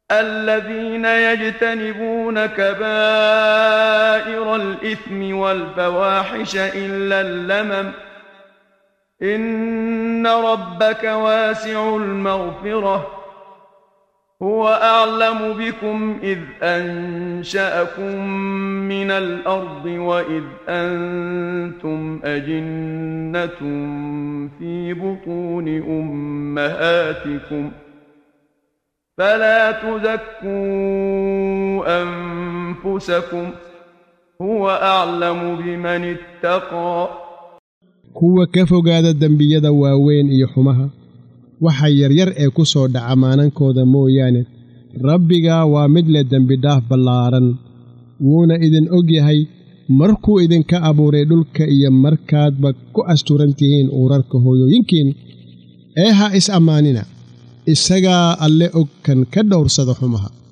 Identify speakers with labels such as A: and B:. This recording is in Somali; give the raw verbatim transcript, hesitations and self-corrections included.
A: الذين يجتنبون كبائر الإثم والفواحش إلا اللمم إن ربك واسع المغفرة هو أعلم بكم إذ أنشأكم من الأرض وإذ أنتم أجنة في بطون أمهاتكم فلا تزكوا أنفسكم هو أعلم بمن اتقى
B: kuwa ka fogaada dambiyada waaweyn iyo xumaha waxa yar yar ee ku soo dhaca maanankooda mooyaane rabbiga waa mid leh dambi dhaaf ballaaran wuuna idin og yahay markuu idinka abuuray dhulka iyo markaadba ku asturantihiin urarka hooyooyinkiin ee ha is ammaanina isagaa alle og kan ka dhowrsada xumaha